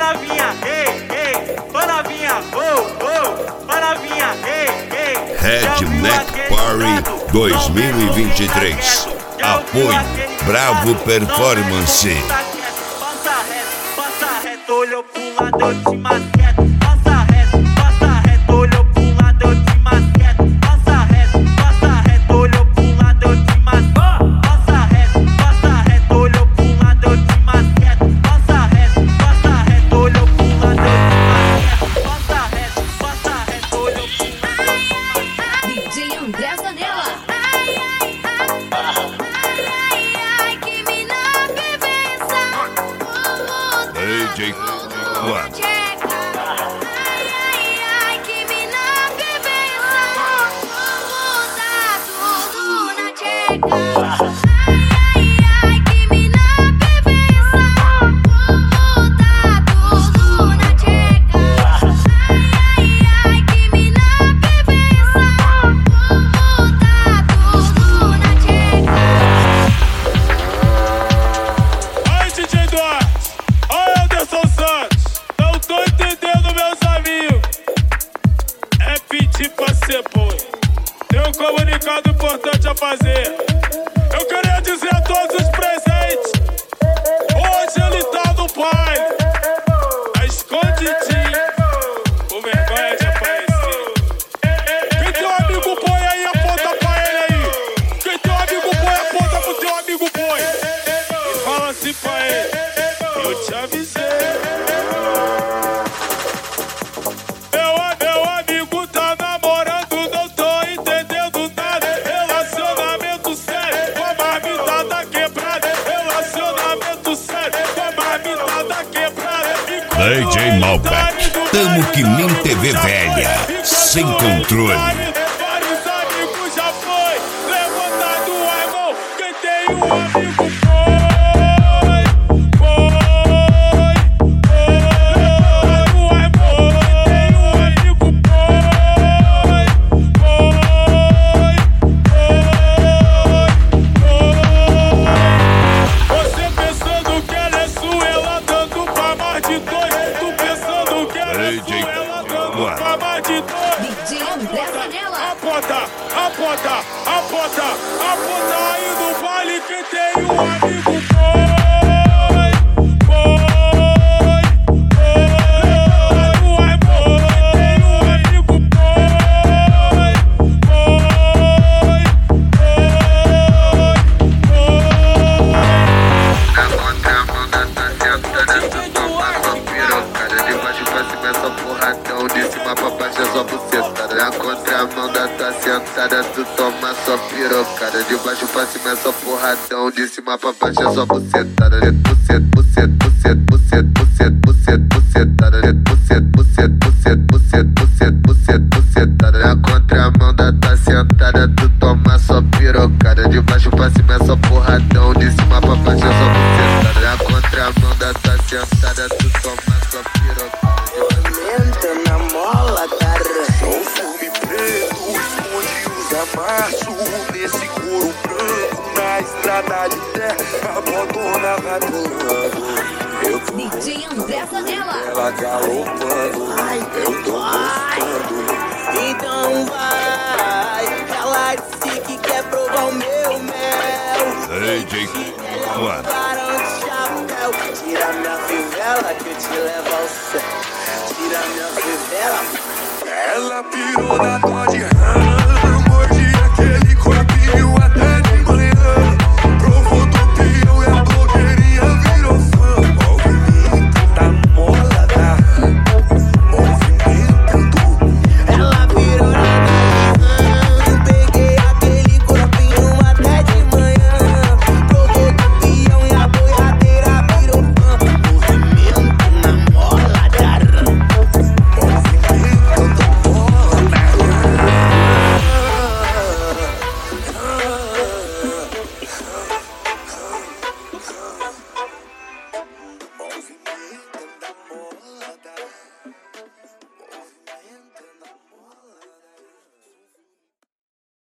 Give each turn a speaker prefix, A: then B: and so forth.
A: novinha, ei, ei, ô novinha, ô novinha, ei, ei.
B: Redneck Party 2023. Apoio Bravo Performance.
A: Passa reto, olhou pro lado, eu te masqueto. Passa reto, olhou pro lado, eu te masqueto. Passa reto, olhou pro lado, eu te masqueto. Passa reto, olhou pro lado, eu te masqueto. Passa reto, olhou pro lado, eu te masqueto. Passa reto, olhou pro lado.
C: DJ André Zanella.
B: DJ One.
D: Tem um comunicado importante a fazer. Eu queria dizer a todos os presentes: hoje ele tá no baile, tá escondidinho, com vergonha de aparecer. Quem tem um amigo boi aí, aponta pra ele aí. Quem tem um amigo boi, aponta pro teu amigo boi e fala assim pra ele: eu te avisei.
B: DJ Malbec. Tamo que nem TV velha, sem controle.
D: Vários amigos já foi levantado a mão. Quem tem um amigo foi. Você pensando que ela é sua, ela dando pra mais de dois. Tu pensando que ela é sua, ela dando pra mais de dois.
C: DJ André Zanella.
D: Aponta aí no baile quem tem um amigo
E: na contramão da tua sentada, tu toma só pirocada. De baixo pra cima é só porradão, de cima pra baixo é só bucetada. Bucetada. Na contramão da tua sentada, tu toma só pirocada. De baixo pra cima é só porradão, de cima pra baixo é só bucetada. Na contramão da tua sentada, tu toma só pirocada.
F: Aumenta na mola, cara. Conforme preto, esconde os amassos. Nesse couro branco, na estrada de terra, a botona vai pulando. Eu tô
C: DJ André Zanella.
F: ela galopando, eu tô gostando. Então vai, ela disse que quer provar o meu mel.
B: DJ One.
F: Barão de chapéu, tira minha fivela que eu te levo ao céu. Tira minha fivela. Ela pirou na Dodge